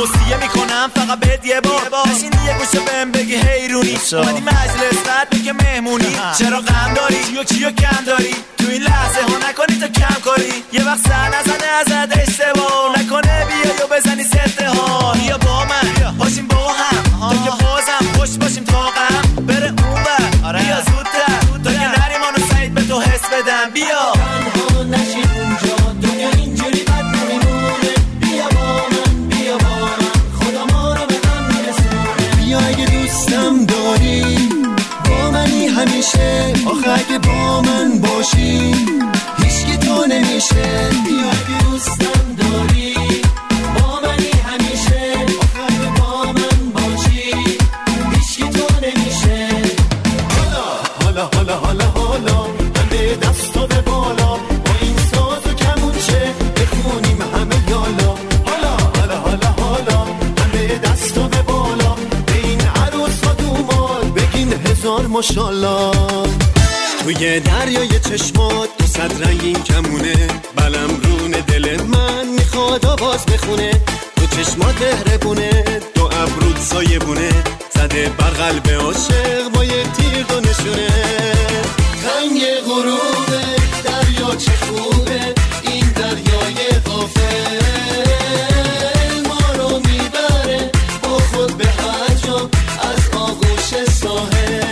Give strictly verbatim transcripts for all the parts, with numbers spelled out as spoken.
توصیه میکنم فقط بهت یه بار بشین یه گوشه بهم بگی حیرونی اومدی مجلس بعد بگه مهمونی چرا غم داری چیو چیو کم داری تو این لحظه ها نکنی تو کم کاری یه وقت سر نزنه ازت اشتباه نکنه بیا یا بزنی سته ها بیا با من باشیم با هم تا که بازم خوش باشیم تا غم بره اون بر بیا زودتر تا که نریم آنو سعید به تو حس بدم بیا تنها نشیم اونجا دنیا اینجوری بد نمیمونه بیا با من بیا با من خدا ما رو به هم میرسونه بیا اگه دوستم داری با منی همیشه آخه اگه با من باشی هیچکی تو نمیشه بیا اگه دوستم داری با منی همیشه آخه اگه با من باشی هیچکی تو نمیشه حالا حالا حالا حالا من به دست و به بالا با این ساز و کمونچه بخونیم همه یالا حالا حالا حالا حالا من به دست و به بالا به این عروس و دومال بگین هزار ماشالله توی دریای چشمات دو صد رنگین کمونه بلم رون دل من میخواد آواز بخونه تو چشمات مهربونه دو ابرود سایه بونه زده بر قلب عاشق با یه تیر دو نشونه رنگ غروبه دریا چه خوبه این دریای غافل ما رو میبره با خود به هر جا از آغوش ساحل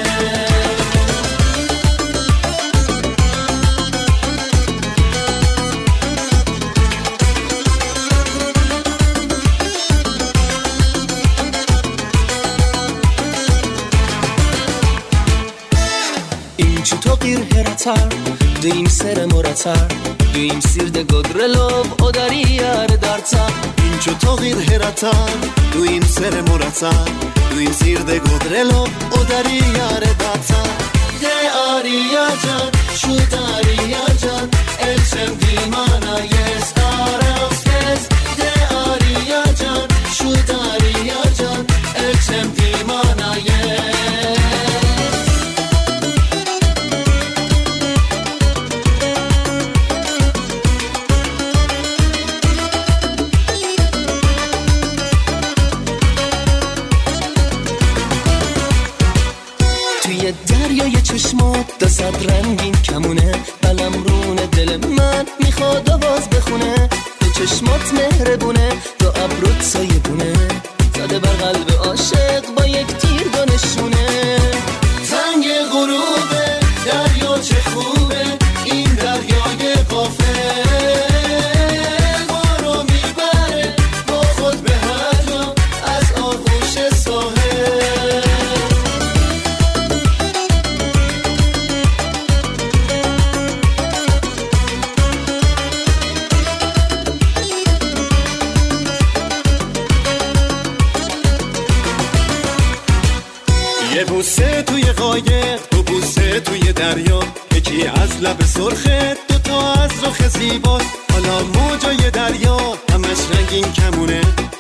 Duim sere moratar Duim sirde godrelov Odariar dartar Inčo togir heratar Duim sere moratar Duim sirde godrelov Odariar dartar De ariya can Şu dariya can Elçem dimana yes Aras yes De ariya can Şu dariya can Elçem dimana yes دریای چشمات دو صد رنگین کمونه بلم رون دل من میخواد آواز بخونه تو چشمات مهربونه دو ابرود سایه بونه زده بر قلب عاشق با یک تیر دو نشونه زنگ غروبه دریا چه خوبه این دریای غافل ما رو میبره با خود به هر جا از آغوش ساحل یه بوسه توی قایق دو بوسه توی دریا یکی از لب سرخت دو تا از رخ زیبات حالا موجای دریا همش رنگین کمونه